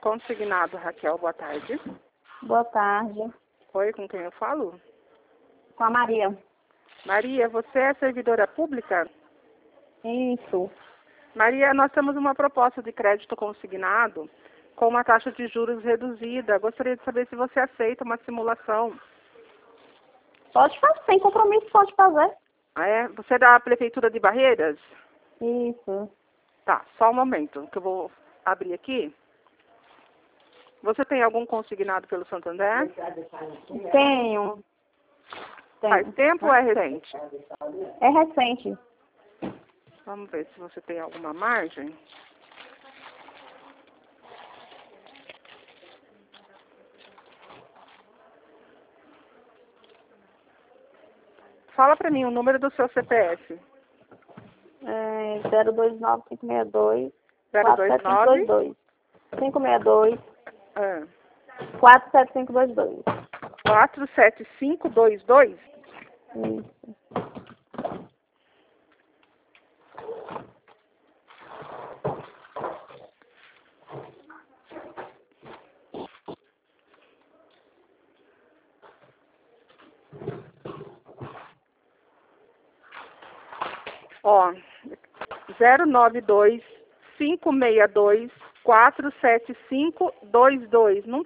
Consignado, Raquel, boa tarde. Boa tarde. Oi, com quem eu falo? Com a Maria. Maria, você é servidora pública? Isso. Maria, nós temos uma proposta de crédito consignado com uma taxa de juros reduzida. Gostaria de saber se você aceita uma simulação. Pode fazer, sem compromisso, pode fazer. Ah, é? Você é da Prefeitura de Barreiras? Isso. Tá, só um momento, que eu vou abrir aqui. Você tem algum consignado pelo Santander? Tenho. Faz tempo ou é recente? É recente. Vamos ver se você tem alguma margem. Fala para mim o número do seu CPF. 029562 029 562 ah, 47522. 47522. Isso. Ó, 092 562 47522. Não